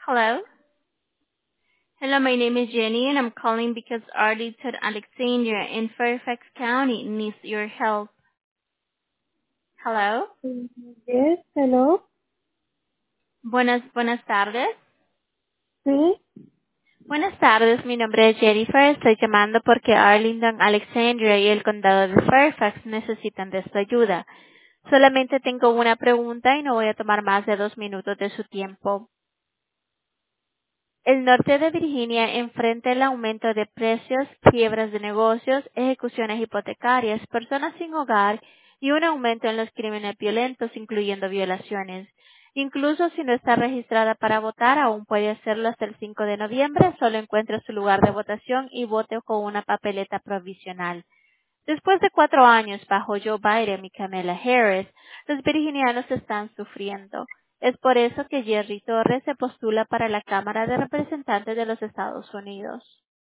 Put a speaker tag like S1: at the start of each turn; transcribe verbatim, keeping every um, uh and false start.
S1: Hello? Hello, my name is Jenny and I'm calling because Arlington Alexandria in Fairfax County needs your help. Hello?
S2: Mm, Yes, hello.
S1: Buenas, buenas tardes.
S2: Sí,
S1: Buenas tardes, mi nombre es Jennifer. Estoy llamando porque Arlington Alexandria y el condado de Fairfax necesitan de su ayuda. Solamente tengo una pregunta y no voy a tomar más de dos minutos de su tiempo. El norte de Virginia enfrenta el aumento de precios, quiebras de negocios, ejecuciones hipotecarias, personas sin hogar y un aumento en los crímenes violentos, incluyendo violaciones. Incluso si no está registrada para votar, aún puede hacerlo hasta el cinco de noviembre. Solo encuentre su lugar de votación y vote con una papeleta provisional. Después de cuatro años bajo Joe Biden y Kamala Harris, los virginianos están sufriendo. Es por eso que Jerry Torres se postula para la Cámara de Representantes de los Estados Unidos.